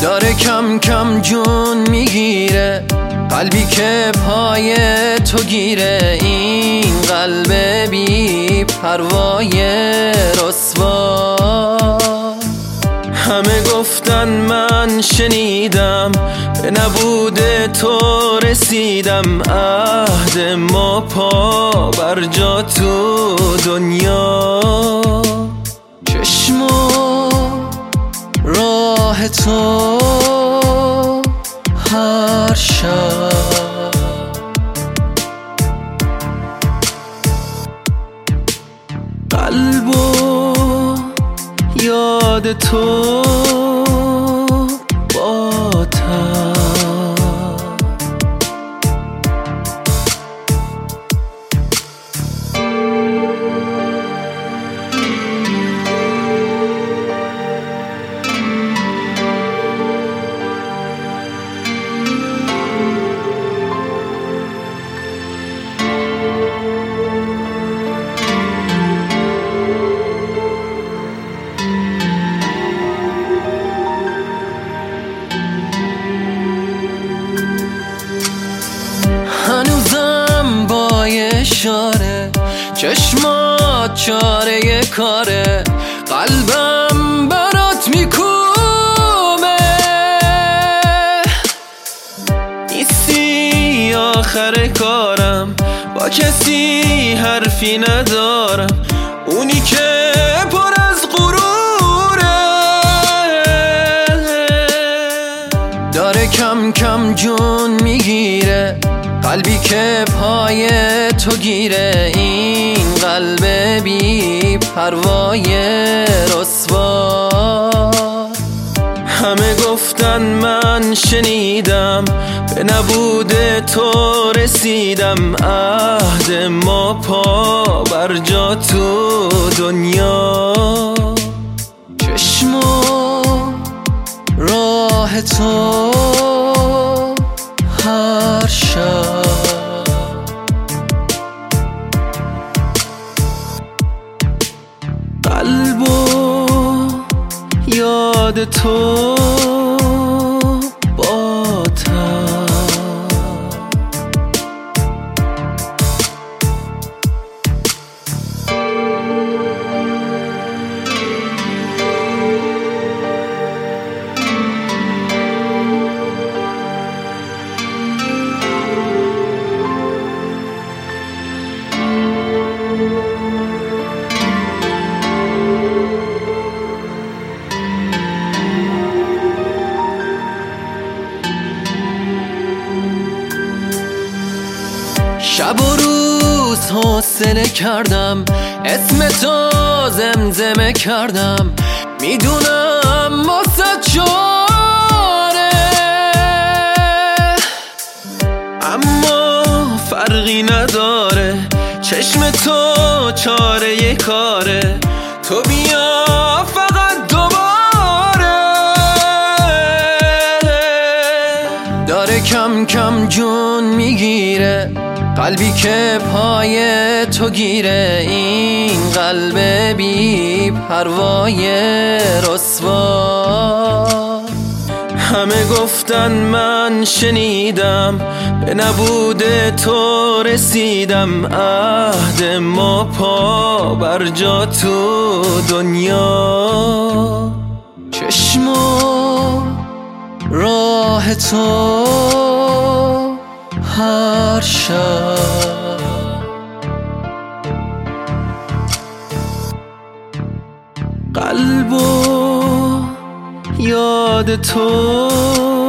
داره کم کم جون میگیره، قلبی که پای تو گیره، این قلب بی پروای رسوا. همه گفتن من شنیدم، به نبود تو رسیدم، عهد ما پا بر جا تو دنیا. چشم و راه تو هر شب، قلب و یاد تو با تب. هنوزم با اشاره چشمات چاره کاره، قلبم برات میکوبه. نیستی آخر کارم، با کسی حرفی ندارم، اونی که پر از غروره. داره کم کم جون میگیره، قلبی که پای تو گیره، این قلب بی پروای رسوا. همه گفتن من شنیدم، به نبود تو رسیدم، عهد ما پا بر جا تو دنیا. چشم و راه تو هر شب، قلب و یاد تو با تب. شب و روز حوصله کردم، اسم تو زمزمه کردم، میدونم واسه چاره، اما فرقی نداره، چشم تو چاره کاره، تو بیا فقط دوباره. داره کم کم جون میگیره، قلبی که پای تو گیره، این قلب بی پروای رسوا. همه گفتن من شنیدم، به نبود تو رسیدم، عهد ما پا بر جا تو دنیا. چشم و راه تو هر شب، قلب و یاد تو